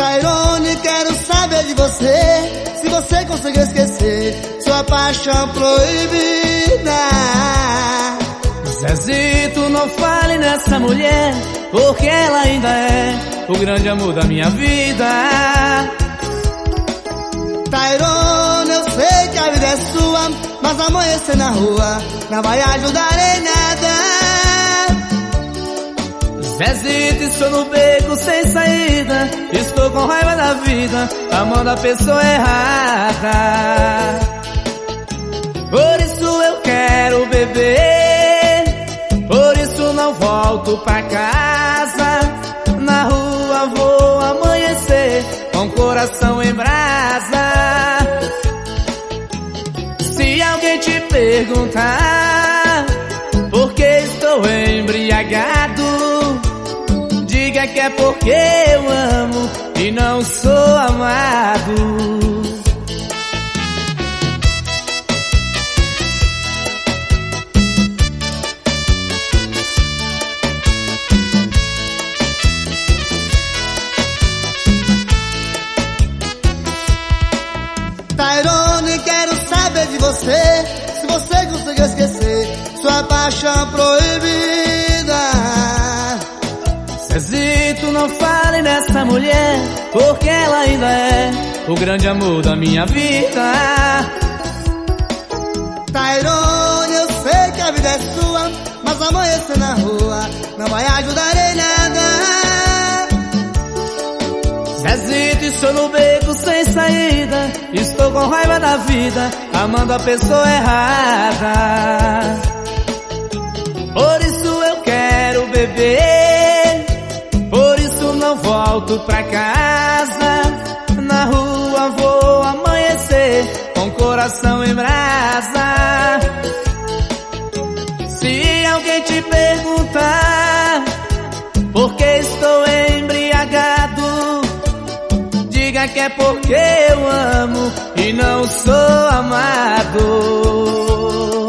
Tairone, quero saber de você, se você conseguiu esquecer sua paixão proibida. Zezito, não fale nessa mulher, porque ela ainda é o grande amor da minha vida. Tairone, eu sei que a vida é sua, mas amanhecer na rua não vai ajudar em nada. Zezito, estou no beco sem saída, estou com raiva da vida, amando a pessoa errada. Por isso eu quero beber, por isso não volto pra casa. Na rua vou amanhecer com o coração em brasa. Se alguém te perguntar por que estou embriagado, diga que é porque eu amo e não sou amado. Tairone, quero saber de você, se você conseguiu esquecer sua paixão proibida. Zezito, não fale nessa mulher, porque ela ainda é o grande amor da minha vida. Tairone, eu sei que a vida é sua, mas amanhecer na rua não vai ajudar em nada. Zezito, estou no beco sem saída, estou com raiva da vida, amando a pessoa errada. Por isso eu quero beber, por isso não volto pra casa. Na rua vou amanhecer com o coração em brasa. Se alguém te perguntar por que estou embriagado, diga que é porque eu amo e não sou amado.